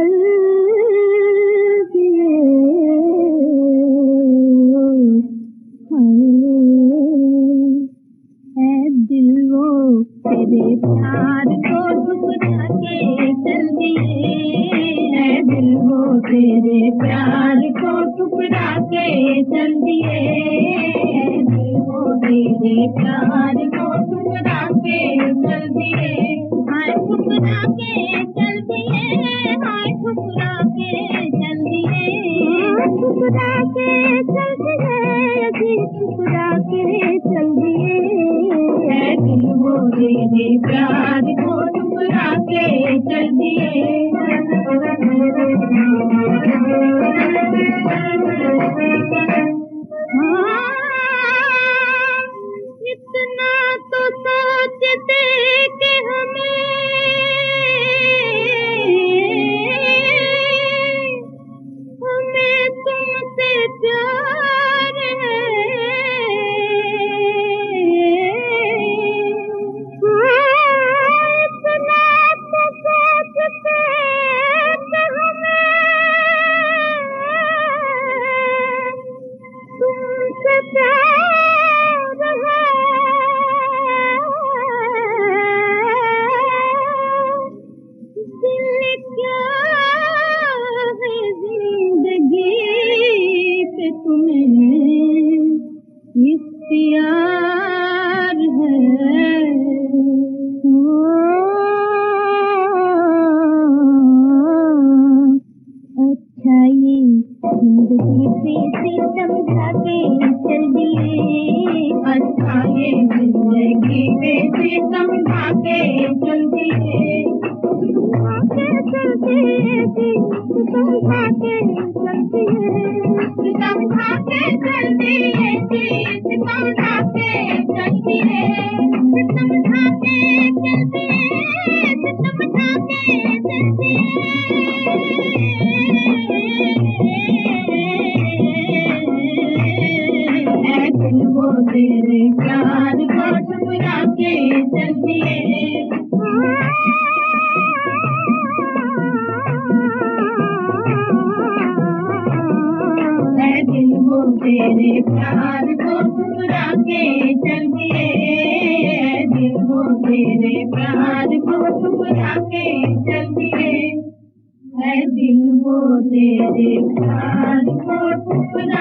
चल दिए। है दिल वो तेरे प्यार को ठुकरा के चल दिए। है दिल वो तेरे प्यार को ठुकरा के चल दिए। है दिल वो तेरे प्यार को ठुकरा के चल दिए। हाय ठुकरा के चल दिए। हाय ठुकरा के चल दिए। ठुकरा के चल दिए। ठुकरा के चल दिए। है दिल वो तेरे प्यार को ठुकरा के चल दिए। इतना तो सोचते कि हमें तुमसे प्यार है। इतना तो सोचते कि तुमसे प्यार है। दिल क्या है जिंदगी पे तुम्हें इख्तियार है। अच्छा ये जिंदगी पे सितम ढाके चल दिए। अच्छा ये जिंदगी पे सितम ढाके चल दिए। ढाके चल दिए। सितम ढाके चल दिए। सितम ढाके चल दिए। सितम ढाके चल दिए। सितम ढाके चल दिए। सितम ढाके चल दिए। है दिल वो तेरे प्यार को ठुकरा के चल दिए। है दिल वो तेरे प्यार को ठुकरा के चल दिए। है दिल वो तेरे प्यार को ठुकरा के चल दिए। है दिल वो तेरे प्यार को ठुकरा